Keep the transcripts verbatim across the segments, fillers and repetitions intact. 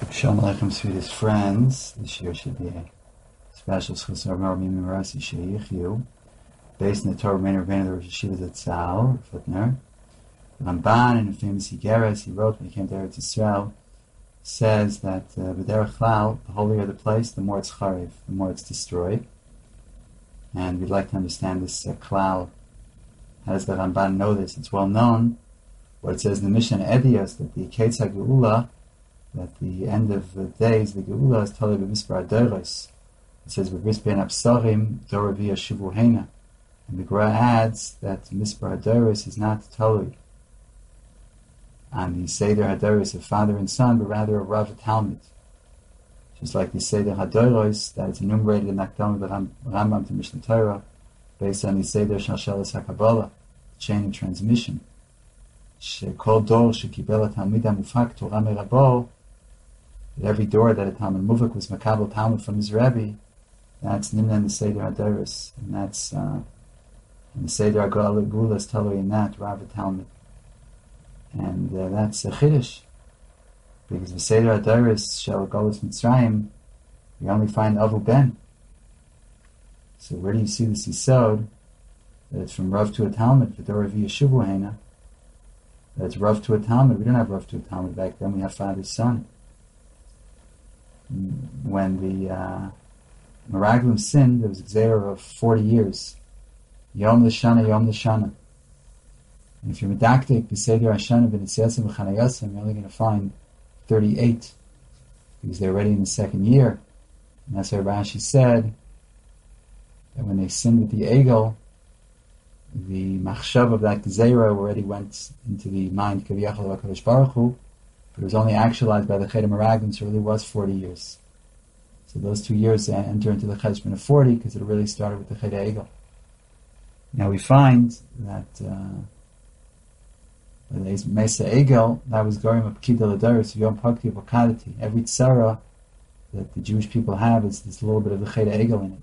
Shalom Aleichem, sweetest friends. This year should be a special Schusar Maramim Rasi Sheyichyu, based on the Torah Reiner Reiner of Rosh Yeshiva Zatzal, Footner. Ramban, in a famous Higeres he wrote when he came to Eretz Yisrael, says that B'derech Klal, the holier the place, the more it's charev, the more it's destroyed. And we'd like to understand this uh, Klal. How does the Ramban know this? It's well known. What it says in the Mishnah Edios, that the Ketz HaGeula, that the end of the days, the Geula is Talei b'Mispar Adoros. It says, "B'bris ben Absarim, Doravi Ashuvuhena." And the Gemara adds that Mispar Adoros is not Talei on the Seder Hadoros of father and son, but rather a Rav Talmud. Just like the Seder Hadoros, that is enumerated in Akdam of the Rambam to Mishnah Torah, based on the Seder Shalshelas HaKabbalah, the chain of transmission. Shekol Dor Shekibel HaTalmid HaMufak Torah Merabo, that every door that a Talmud Muvak was Makabel Talmud from his Rebbe, that's Nimna in the Seder Hadoros, and that's uh, in the Seder Agula is Talui in that Rav Talmud, and uh, that's a Chiddush, because the Seder Hadoros Shel Golos Mitzrayim, we only find Avu Ben. So where do you see this Yisod that it's from Rav to a Talmud for Dor Avi Yeshuvu Hena? That it's Rav to a Talmud. We don't have Rav to a Talmud back then. We have father son. When the uh, Meraglim sinned, there was a Gzeira of forty years. Yom L'Shana, Yom L'Shana. And if you're Medaktik, B'Seder Hashana, B'Nitziasim, B'Chanayasim, you're only going to find thirty-eight. Because they're already in the second year. And that's why Rashi said that when they sinned with the Egel, the Machshav of that Gzeira already went into the mind of Kaviyachal of HaKadosh Baruch Hu, but it was only actualized by the Cheder Meraglim, so it really was forty years. So those two years enter into the Cheshbon of forty, because it really started with the Cheder Egel. Now we find that uh, the Mesa Egel, that was going up Kidal Adaris, Yom Pakti Bakadati. Every tzara that the Jewish people have is this little bit of the Cheder Egel in it.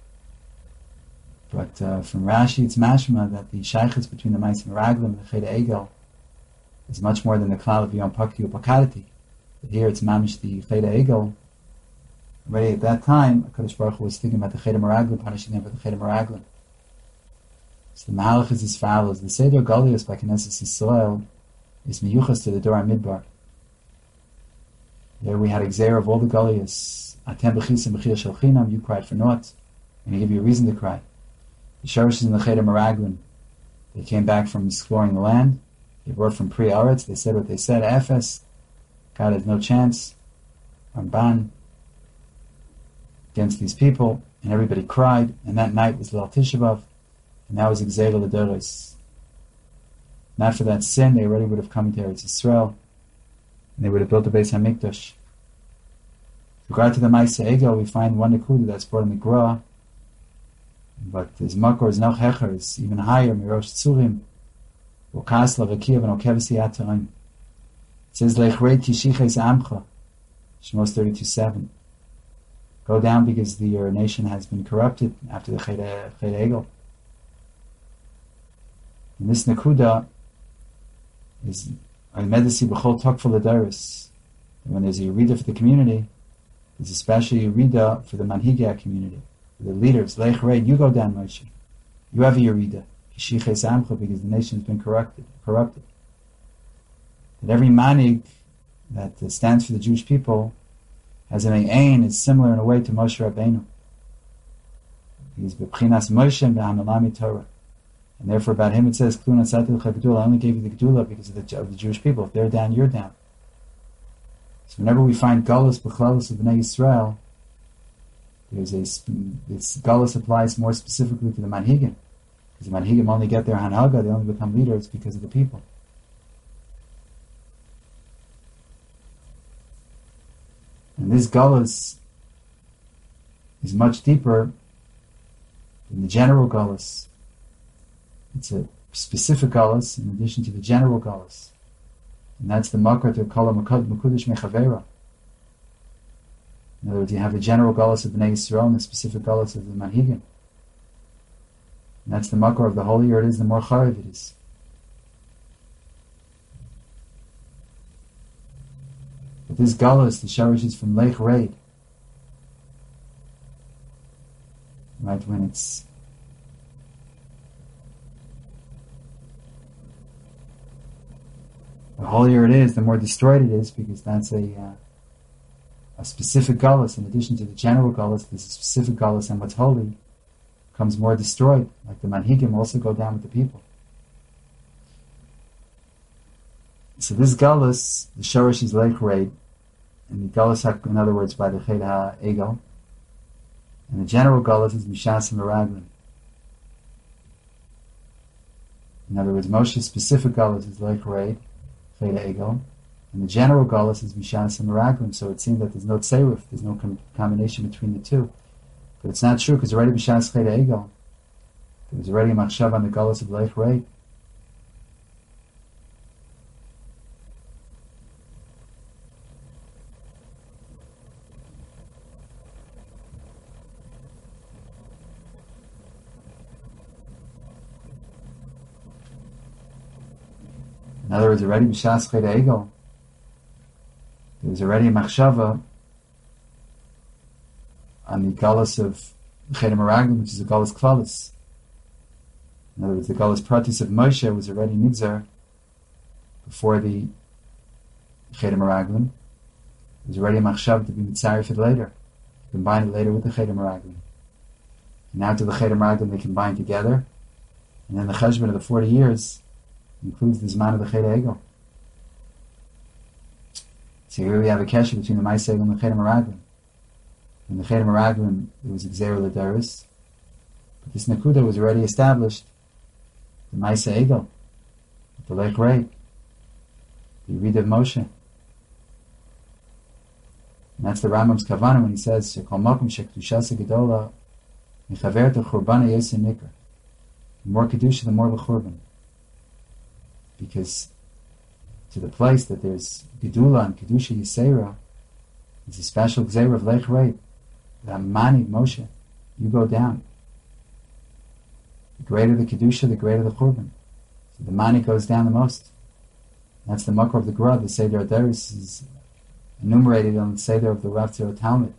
But uh, from Rashi, it's mashma that the shaykhs between the Ma'aser Meraglim and the Cheder Egel is much more than the klal of Yom Pakti Upakarati. But here it's mamish the Cheder Egel. Already at that time, HaKadosh Baruch Hu was thinking about the Cheder Meraglim, punishing them for the Cheder Meraglim. So the Mahalach is as follows: the Seder Golios by Knesset Yisrael is miyuchas to the Dor HaMidbar. There we had a Gzeira of all the Golios. Atem b'chisim b'chir shel chinam, you cried for naught, and he gave you a reason to cry. The Shorsh in the Cheder Meraglim, they came back from exploring the land. They brought from Pri Aretz. They said what they said. Ephes, God has no chance. Ramban against these people, and everybody cried. And that night was Leil Tisha B'Av, and that was Gzeira L'Doros. Not for that sin, they already would have come into Eretz Yisrael, and they would have built the Beis Hamikdash. With regard to the Ma'aser Egel, we find one Nekuda that's brought in the Gra, but his makor is noch hecher, is even higher, mirosh tzurim, ukasla v'kiyav and okevesi atarim. It says, lechrei tishiches amcha, Shemos thirty-two seven. Go down because the, your nation has been corrupted after the Cheder Egel. And this nekuda is a medisi b'chol tokful adaris. When there's a Yerida for the community, there's especially a Yerida for the Manhigya community. The leaders, Leich Reid, you go down, Moshe. You have a Yerida. Kishiches Amcha, because the nation has been corrupted. corrupted. That every manig that uh, stands for the Jewish people has an ain is similar in a way to Moshe Rabbeinu. He's B'chinas Moshe and B'hamalami Torah. And therefore about him it says, Kluna Satil Chagdula, I only gave you the Gdula because of the, of the Jewish people. If they're down, you're down. So whenever we find Galus B'chalus of B'nai Yisrael, There's a this galus applies more specifically to the manhigim, because the manhigim only get their hanhaga, they only become leaders because of the people. And this galus is much deeper than the general galus. It's a specific galus in addition to the general galus, and that's the makar to kol makudish mechavera. In other words, you have the general galus of Bnei Yisrael and the specific galus of the Manhigim. And that's the makor of the holier it is, the more charev it is. But this galus, the shorish is from Lech Raid. Right, when it's the holier it is, the more destroyed it is, because that's a uh, a specific galus. In addition to the general galus, there's a specific galus, and what's holy becomes more destroyed. Like the manhigim also go down with the people. So this galus, the shorish is Lech Raid, and the galus, in other words, by the Ched HaEgel, and the general galus is Mishas Meraglim. In other words, Moshe's specific galus is Lech Raid, Ched HaEgel, and the general galus is Mishas Meraglim. So it seems that there's no tseruf, there's no com- combination between the two. But it's not true, because already Mishas Ched HaEgel, there was already a machshav on the galus of Lech Raid. In other words, already B'Shas Ched HaEgel, there was already a machshava on the galus of Ched HaMeraglim, which is the galus klalis. In other words, the galus pratis of Moshe was already nigzar before the Ched HaMeraglim. There was already a machshava to be mitzaref it later, combine it later with the Ched HaMeraglim. And now to the Ched HaMeraglim they combine together, and then the cheshbon of the forty years includes the Zman of the Ched HaEgel. So here we have a kesher between the Maaseh Egel and the Ched HaMeraglim. In the Ched HaMeraglim, there was Gzeira L'Daris, but this Nakuda was already established, the Maaseh Egel, the Lech Raid, the Yerid of Moshe. And that's the Rambam's Kavanah when he says, Shekol Makom Shekdushasa Gedola Mechaver to Churbana Yoseh Nikr. The more Kedusha, the more L'Churban. Because to the place that there's Gedula and Kedusha Yisera, it's a special Gzeira of Lech Raid. The Manig Moshe, you go down. The greater the Kedusha, the greater the Churban. So the Manig goes down the most. That's the Makor of the Gra. The Seder Adaris is enumerated on the Seder of the Rav Tzir Talmud.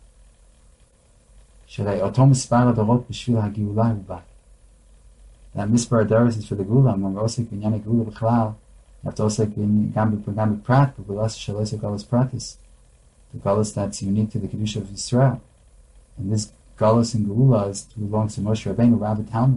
Shalei Otom Mispar Adorot B'Shvil HaGeula Hubah. That Mispar Adaris is for the Gula. When we're osik b'nyan Gula b'chlal, you have to osik b'gam b'prat, but we'll also shall osik galus pratis. The galus that's unique to the Kedusha of Yisrael. And this galus in Geula is belongs to Moshe Rabbeinu, Rav Talmud.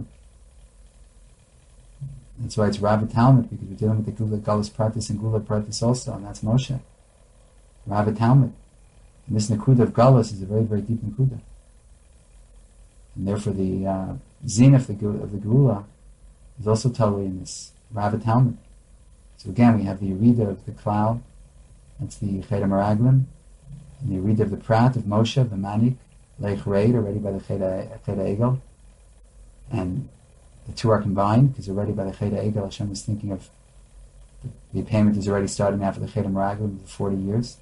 That's why it's Rav Talmud, because we're dealing with the Gula galus pratis and Gula pratis also, and that's Moshe. Rav Talmud. And this Nakuda of galus is a very, very deep Nakuda. And therefore the uh, zenith of the, of the Geula is also totally in this Rav Talmud. So again, we have the Yerida of the cloud, that's the Ched HaMeraglim, and the Yerida of the Prat of Moshe, the Manik, Lech Raid, already by the Ched HaEgel, and the two are combined, because already by the Ched HaEgel, Hashem is thinking of the, the payment is already starting after the Ched HaMeraglim for forty years.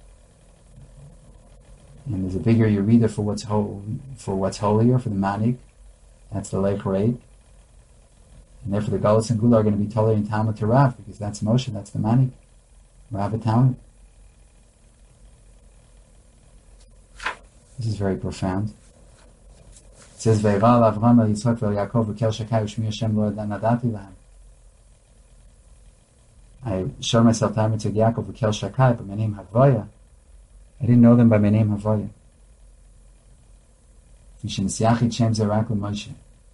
And there's a bigger Yerida for what's ho- for what's holier, for the Manik, that's the Lech Raid. And therefore the Galus and Gula are going to be Tolei and Talmud to Rav, because that's Moshe, that's the Manik, Rav Talmud. This is very profound. It says, Veiral Avram el Yitzchak vel Yaakov v'kel Shakai u'shmi Hashem lo nadati lahem. I showed myself to Yitzchak Yaakov v'kel Shakai, but my name Havaya. I didn't know them by my name Havaya. V'shenesiachit Shem zerak l'Moshe.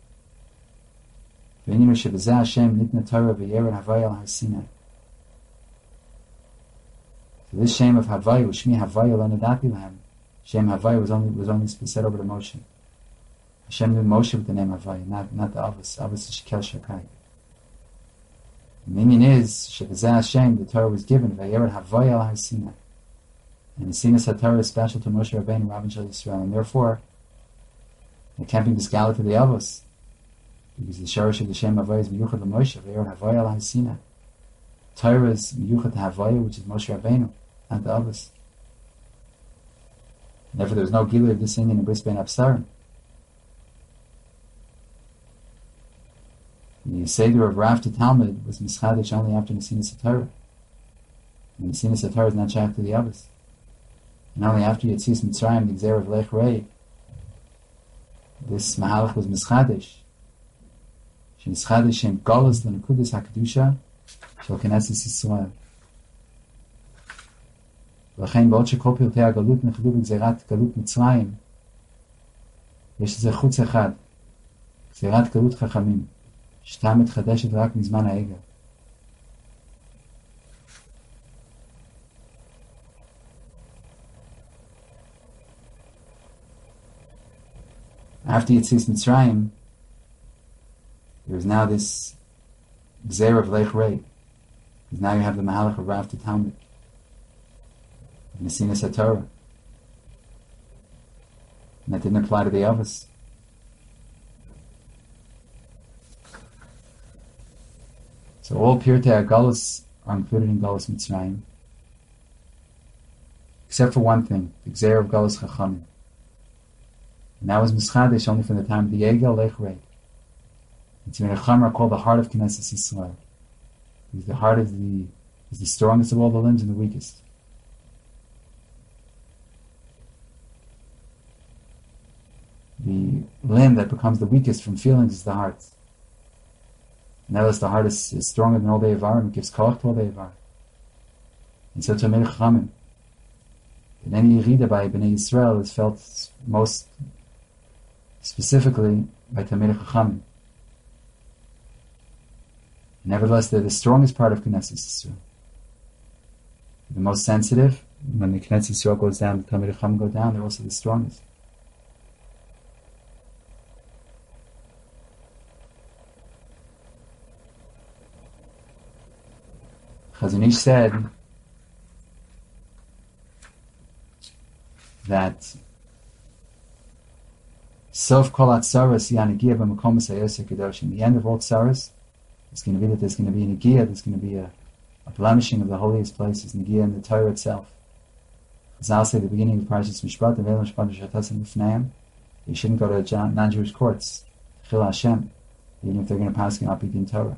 V'ininu shebezeh Hashem nitna Torah v'yered Havaya al Har Sinai. So this Shem of Havaya, u'shmi Havaya lo nadati lahem, Shem Havaya was only was only said over to Moshe. Hashem knew Moshe with the name Havaya, not not the Avos. Avos is Shekel Shakai. The meaning is Shebezeh Hashem, the Torah was given Vayered Havaya al Har Sinai, and the Sinai Torah is special to Moshe Rabbeinu, Rabban Shel Yisrael, and therefore it can't be misgaled to the Avos, because the Shorish of the Shem Havaya is Miyuchad LaMoshe, Vayered Havaya al Har Sinai. Torah is Miyuchad to Havaya, which is Moshe Rabbeinu, not the Avos. Therefore, there was no Gilui of this Indian in Bris Ben Absarim. The Seder of Rav to Talmud was Mischadish only after Nesinas Torah. And the Sinus Torah is not shaykh to the others. And only after Yetzias Mitzrayim, the Gzeir of Lech Rei, this Mahalach was Mischadish. She Mischadish Shem Golas L'Nekudis HaKedusha Shel Knesset Yisrael. ולכן בעוד שכל פרטי הגלות נכללו בגזירת גלות מצרים, יש לזה חוץ אחד, גזירת גלות חכמים, שתה מתחדשת רק מזמן העגל. After Yetzias Mitzrayim, there is now this Gzeir of Lech Rei, because now you have the Mahalach of Rav to Talmud. Messina Satorah. And that didn't apply to the others. So all Pirtei HaGalus are included in Galus Mitzrayim, except for one thing, the Gzeir of Galus Chachamim. And that was Mischadish only from the time of the Egel Lech Rei. And Tzimei Chacham are called the heart of Knesset Yisrael, because the heart is the, is the strongest of all the limbs and the weakest. The limb that becomes the weakest from feelings is the heart. And that is the heart is, is stronger than all the Evarim. It gives koach to all the Evarim. And so Tamei Chachamim, in any Yerida by Bnei Yisrael is felt most specifically by Tamei Chachamim. Nevertheless, they're the strongest part of Knesset Yisrael. The most sensitive, when the Knesset Yisrael goes down, the Tamei Chachamim go down, they're also the strongest. Chazon Ish said that Sof Kol Atzaros Yanagia b'Makom Hayoseh Kadosh. In the end of all tzaros, it's going to be that there's going to be an Nagia, there's going to be a, a blemishing of the holiest places, Nagia in the Torah itself. As I'll say at the beginning of Parashas Mishpat, the Ve'el Mishpat V'Shatas and B'Fneim, you shouldn't go to non-Jewish courts, Chil Hashem, even if they're going to pass an Apid Torah.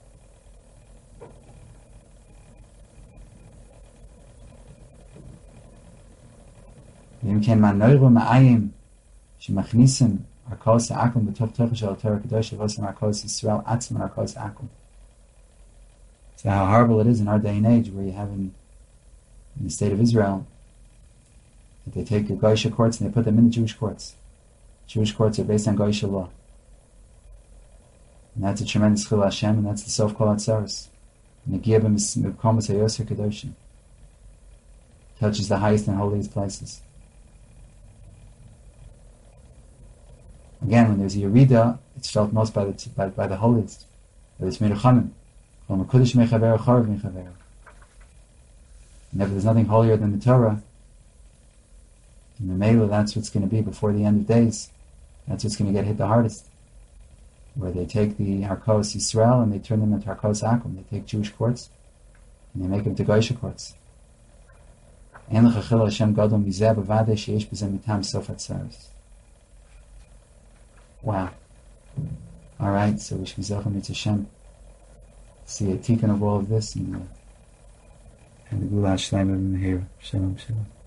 ואם כן מהנוירו מהאיים שמכניסים ערכאות העקום בתוך תוכן של התורה הקדושה ועושים ערכאות ישראל עצמם ערכאות העקום. So how horrible it is in our day and age where you have in, in the state of Israel that they take the Goyish courts and they put them in the Jewish courts. Jewish courts are based on Goyish law. And that's a tremendous chil Hashem, and that's the Sof Kol Atzaros. And the Giyabim is Mekamos HaYoseh Kadoshim. Touches the highest and holiest places. Again, when there's a Yerida, it's felt most by the by, by the holiest, by the Tzimei Chachamim. And if there's nothing holier than the Torah, in the Mela, that's what's going to be before the end of days. That's what's going to get hit the hardest. Where they take the Harkos Yisrael and they turn them into Harkos Akum. They take Jewish courts and they make them to Goyish courts. Wow. Alright, so wish me Zochem Mitz Hashem. See a tikkun of all of this and, uh, and the Gula Shleim of Mehir. Shalom, shalom.